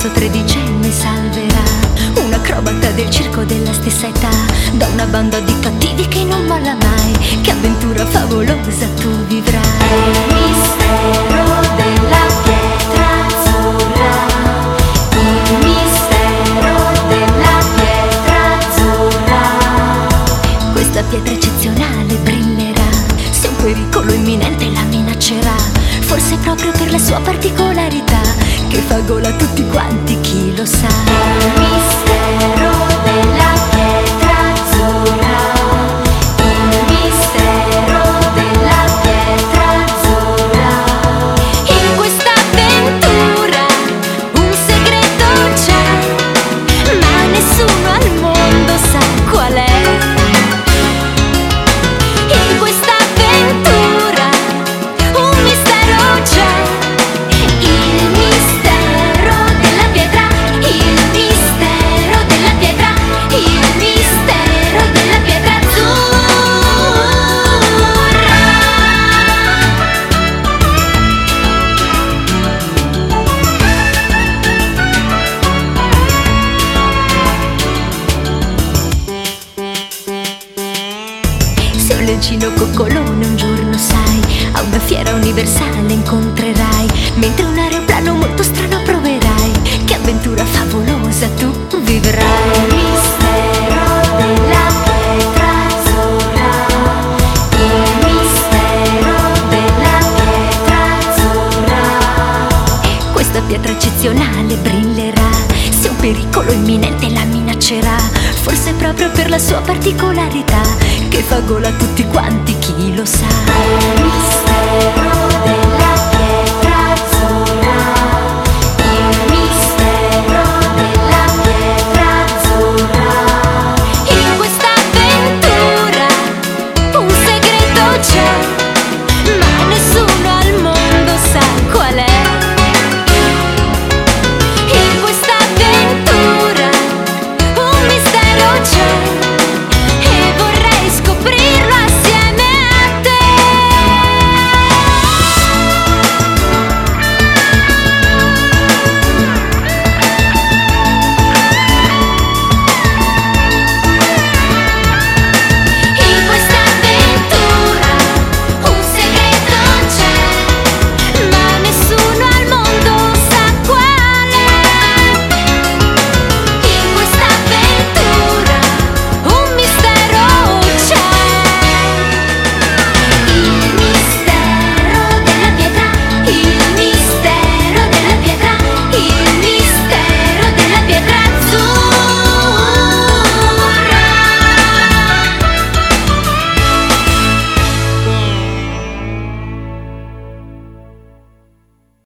ragazzo tredicenne salverà, un acrobata del circo della stessa età, da una banda di cattivi che non molla mai. Che avventura favolosa tu vivrai. Il mistero della pietra azzurra, il mistero della pietra azzurra. Questa pietra eccezionale brillerà, se un pericolo imminente la minaccerà, forse proprio per la sua particolarità, che fa gola a tutti quanti, chi lo sa. Il mistero della pietra azzurra, il mistero della pietra azzurra. In questa avventura un segreto c'è, ma nessuno al mondo sa qual è. In questa avventura un mistero c'è, il mistero della pietra, il mistero della pietra, il mistero della pietra azzurra. Se un leccino coccolone un giorno sai, a una fiera universale incontrerai, mentre un aeroplano molto strano proverai, che avventura favolosa tu vivrai. Il mistero della pietra azzurra, il mistero della pietra azzurra. Questa pietra eccezionale brillerà, se un pericolo imminente la minaccerà, forse proprio per la sua particolarità, che fa gola a tutti quanti, chi lo sa. Il mistero